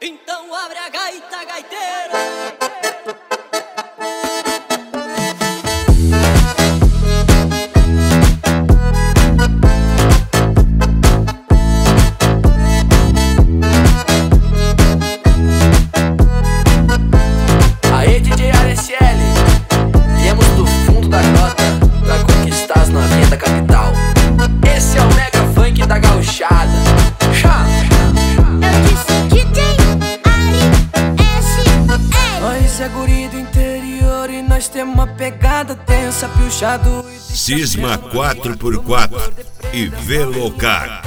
Então abre a gaita, gaiteiro. Aê, DJ ASL, viemos do fundo da grota pra conquistar as novinhas da capital. Esse é o mega funk da gauchada. Eu disse DJ ASL. Nós é guri do interior e nós temos uma pegada tensa, piochado e Cisma 4x4 e Velocar.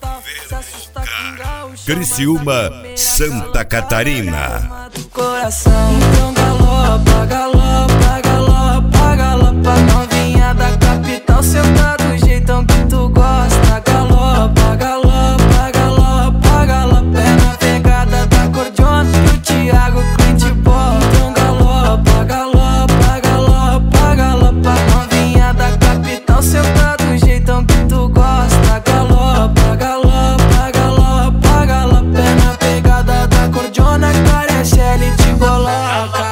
Criciúma, Santa Catarina. Então galopa, galopa, galopa, galopa, novinha da capital, senta do jeitão que tu gosta. Galopa, galopa, galopa, galopa, é na pegada da cordiona que o Thiago Clint bota. Então galopa, galopa, galopa, galopa, novinha da capital, senta do jeitão que tu gosta. Galopa, galopa, galopa, galopa, é na pegada da cordiona que a ASL te coloca.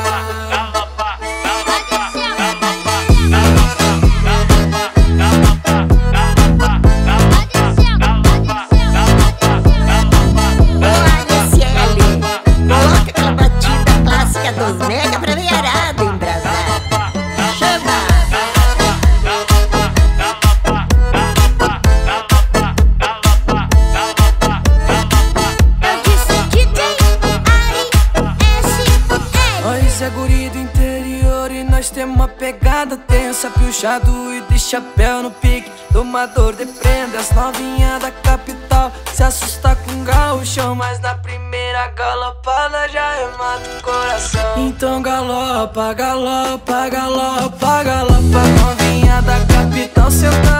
Coloca aquela batida clássica dos mega pra veiarada embrasada. Chama! Eu disse DJ ASL. Nós é guri do interior e nós temos uma pegada tensa, piochado e de chapéu no pique, domador de prenda. As novinhas da capital se assusta com gaúchão, mas na primeira galopada já remata o coração. Então galopa, galopa, galopa, galopa, novinha da capital, senta